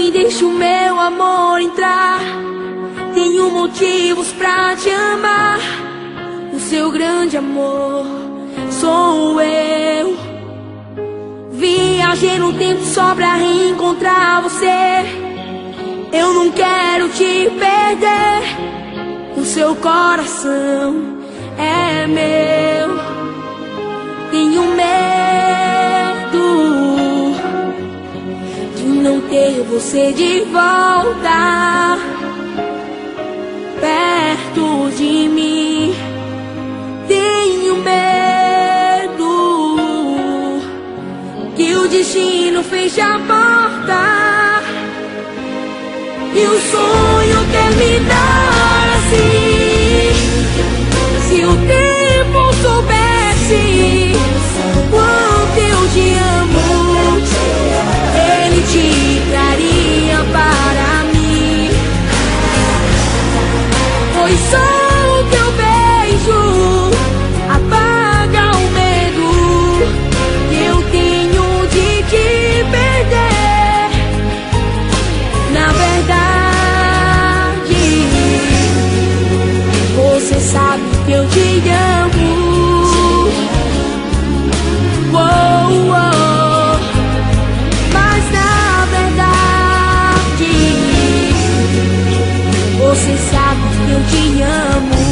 e deixa o meu amor entrar. Tenho motivos pra te amar. O seu grande amor sou eu. Viajei no tempo só pra reencontrar você. Eu não quero te perder. O seu coração é meu. Tenho medo de não ter você de volta perto de mim. Tenho medo que o destino feche a porta e o sonho terminar assim. Se o tempo soubesse quanto eu te amo, ele te traria para mim. Pois só o teu beijo apaga o medo que eu tenho de te perder. Na verdade, você sabe que eu te amo. Oh, oh. Mas na verdade, você sabe que eu te amo.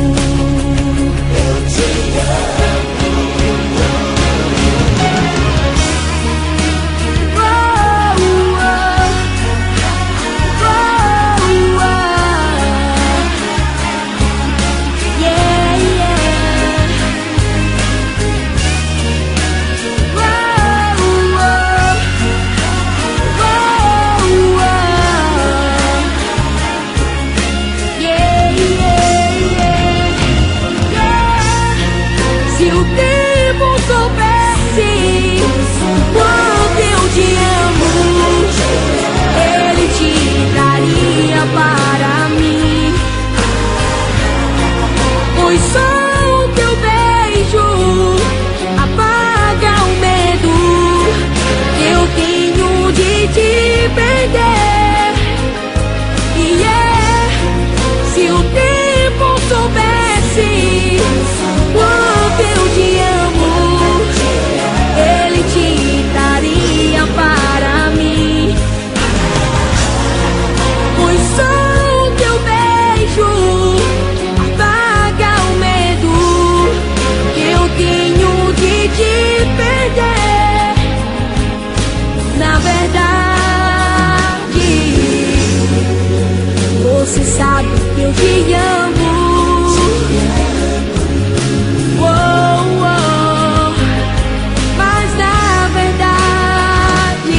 Eu te amo. Você sabe que eu te amo. Oh, oh. Mas na verdade,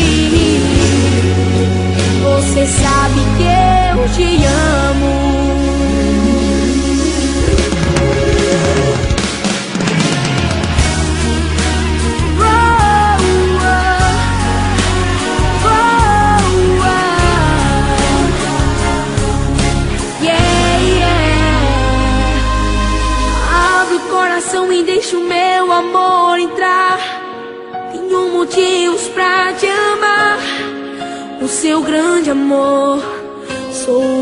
você sabe que eu te amo. E deixa o meu amor entrar. Tenho motivos pra te amar. O seu grande amor sou